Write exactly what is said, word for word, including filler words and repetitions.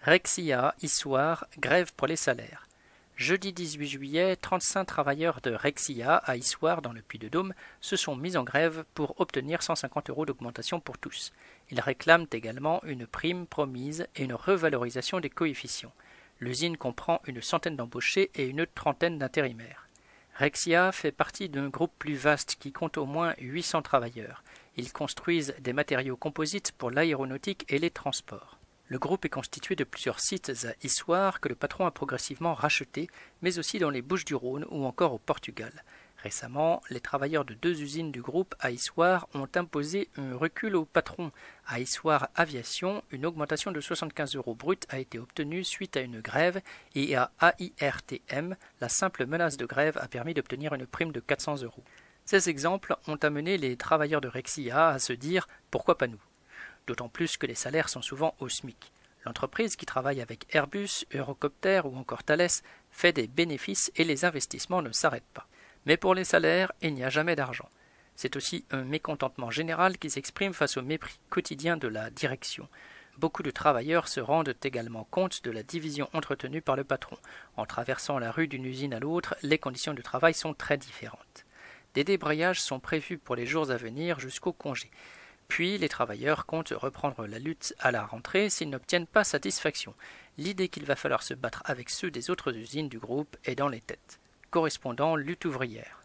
Rexia, Issoire, grève pour les salaires. Jeudi dix-huit juillet, trente-cinq travailleurs de Rexia à Issoire dans le Puy-de-Dôme se sont mis en grève pour obtenir cent cinquante euros d'augmentation pour tous. Ils réclament également une prime promise et une revalorisation des coefficients. L'usine comprend une centaine d'embauchés et une trentaine d'intérimaires. Rexia fait partie d'un groupe plus vaste qui compte au moins huit cents travailleurs. Ils construisent des matériaux composites pour l'aéronautique et les transports. Le groupe est constitué de plusieurs sites à Issoire que le patron a progressivement rachetés, mais aussi dans les Bouches-du-Rhône ou encore au Portugal. Récemment, les travailleurs de deux usines du groupe à Issoire ont imposé un recul au patron. À Issoire Aviation, une augmentation de soixante-quinze euros brut a été obtenue suite à une grève et à A I R T M, la simple menace de grève a permis d'obtenir une prime de quatre cents euros. Ces exemples ont amené les travailleurs de Rexia à se dire « pourquoi pas nous ?» D'autant plus que les salaires sont souvent au SMIC. L'entreprise qui travaille avec Airbus, Eurocopter ou encore Thales fait des bénéfices et les investissements ne s'arrêtent pas. Mais pour les salaires, il n'y a jamais d'argent. C'est aussi un mécontentement général qui s'exprime face au mépris quotidien de la direction. Beaucoup de travailleurs se rendent également compte de la division entretenue par le patron. En traversant la rue d'une usine à l'autre, les conditions de travail sont très différentes. Des débrayages sont prévus pour les jours à venir jusqu'au congé. Puis les travailleurs comptent reprendre la lutte à la rentrée s'ils n'obtiennent pas satisfaction. L'idée qu'il va falloir se battre avec ceux des autres usines du groupe est dans les têtes. Correspondant Lutte ouvrière.